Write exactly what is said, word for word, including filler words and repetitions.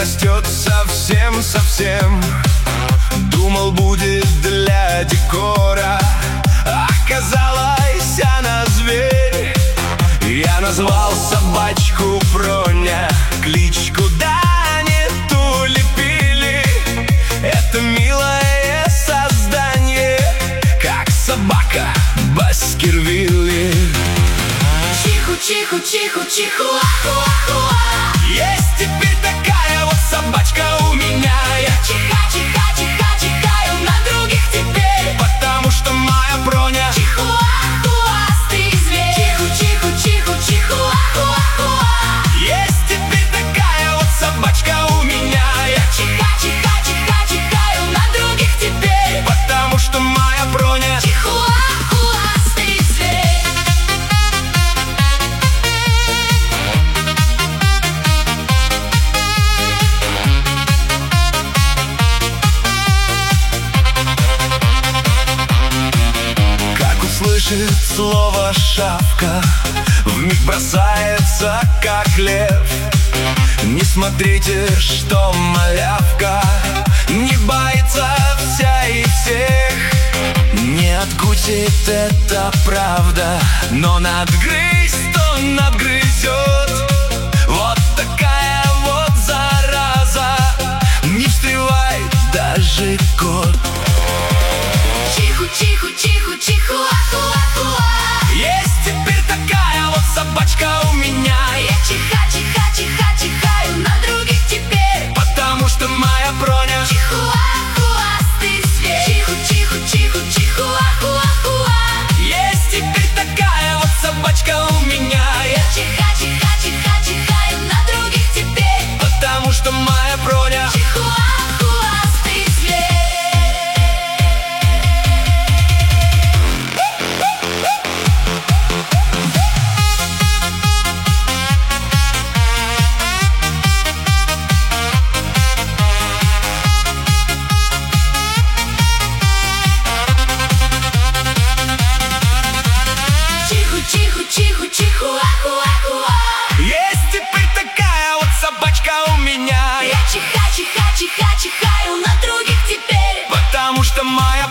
растет совсем-совсем. Думал, будет для декора, оказалась она зверь. Я назвал собачку Проня, кличку Дани ту лепили. Это милое создание, как собака Баскервилли. Чиху-чиху-чиху-чихуа-хуа-хуа. Есть теперь такая вот собачка у меня. Я чиха-чиха-чиха-чихаю на других теперь, потому что моя Проня чихуахуастый зверь. Чиху-чиху-чиху-чихуа-хуа-хуа. Есть теперь такая вот собачка у меня. Я чиха-чиха-чиха-чихаю на других теперь, потому что моя Проня чихуахуастый зверь. слышит слово «шавка», вмиг бросается, как лев. Не смотрите, что малявка не боится вся и всех. Не откусит, это правда, но надгрызть он надгрызет. Вот такая вот зараза, не встревает даже кот. Чиху-чиху-чиху-чихуа-хуа-хуа. Есть теперь такая вот собачка у меня. Я чиха-чиха-чиха-чихаю на других теперь, потому что моя Проня чихуахуастый зверь. Чиху-чиху-чиху-чихуа-хуа-хуа. Есть теперь такая вот собачка у меня. Я чиха-чиха-чиха-чихаю на других теперь, потому что моя Проня чихуахуастый зверь. Чиху-чиху-чиху-чихуа-хуа-хуа. Есть теперь такая вот собачка у меня. Я чиха-чиха-чиха-чихаю на других теперь, потому что моя